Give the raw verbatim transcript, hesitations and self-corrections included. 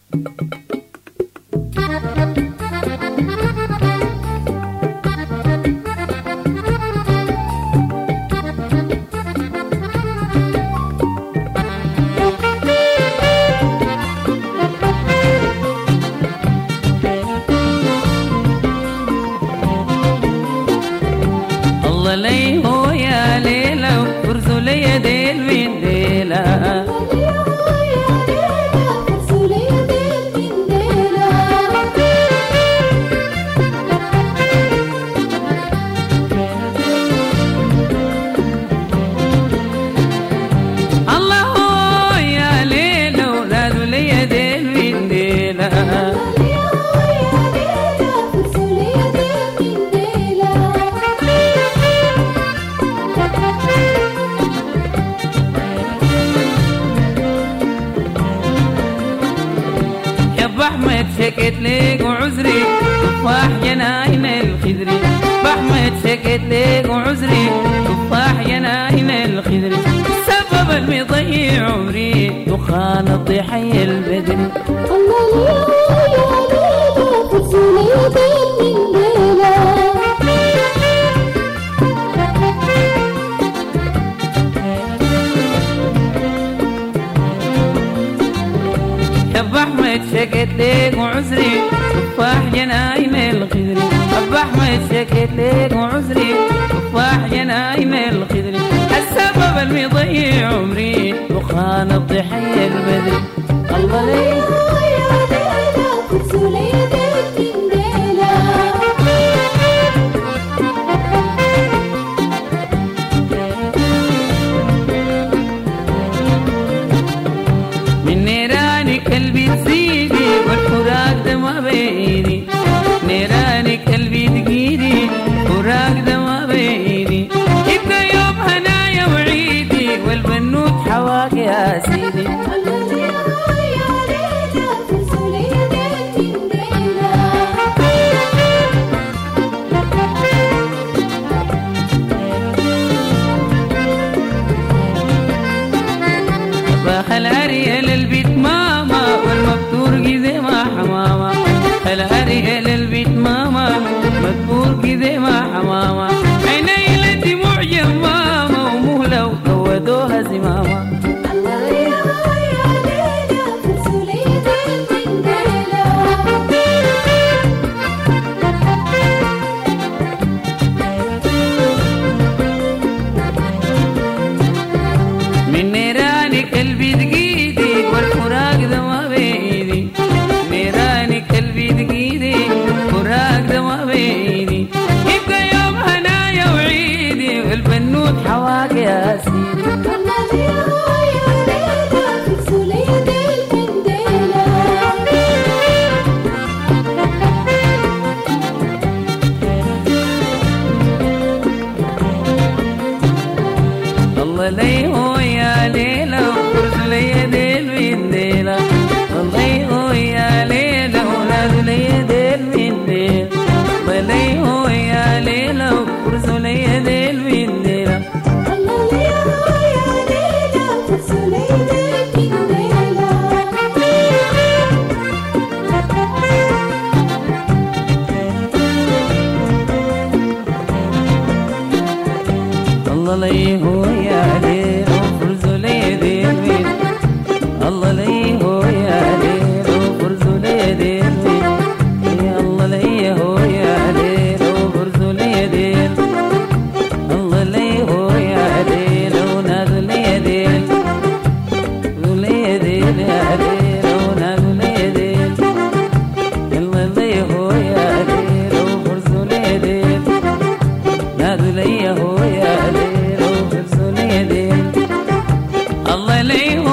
الله لي هو يا ليلى وفرزوا لي ديل من ديلة الله هو يا ليلى ونادوا لي ديل من ديلة بأحمد شكت ليك وعذري تفاح جناين الخضري بأحمد شكت ليك وعذري تفاح جناين الخضري سبب المضيع عمري دخان الضحي البدري الله يا ليلى فرزولي ديل من ليلى أب أحمد شكت ليك وعذري تفاح جناين الخضري أب أحمد شكت ليك وعذري تفاح جناين الخضري السبب المضيع عمري دخان الضحية البدري الله لي يا ليلى فرزولي ديل من ليلى من نيرانك قلبي تزيدي والفراق ده ما بيدي نيرانك قلبي تقيدي فراق ده ما بيدي يبقى يوم هنايا وعيدي والبنوت حواك يا سيدي الله يا ليلى فرزولي ديل من ليلى باخل أريل البيت ماما والمبتور كذا ما حماما خل أريل البيت ماما مبتور كذا ما حماما عيني لدموع جماما ومهلة وكودوها زماما الله يا ليلى فرزولي ديل من ليلى من نيرانك قلبي تقيدي والفراق ده ما بيدي نيرانك قلبي تقيدي فراق ده ما بيدي يبقى يوم هنايا وعيدي والبنوت حواك يا سيدي الله يا ليلى فرزولي ديل من ليلى الله لي هو يا ليلى وفرز لي ديل من ديلة الله هو يا ليلى ونادوا لي ديل من ديلة الله لي هو يا ليلى وفرز لي ديل من ديلة الله يا ليلى فرزولي ديل من ليلى الله لي هو يا ليلى وفرز لي ديل من الله لي هو يا ليلى وفرز لي ديل من يا الله لي هو يا ليلى وفرز لي ديل الله لي هو يا ليلى ونادوا لي ديل لي ديل يا ليلى ونادوا لي ديل الله لي هو يا ليلى وفرز لي ديل نادوا لي هو يا ليلى وفرز لي ديل الله لي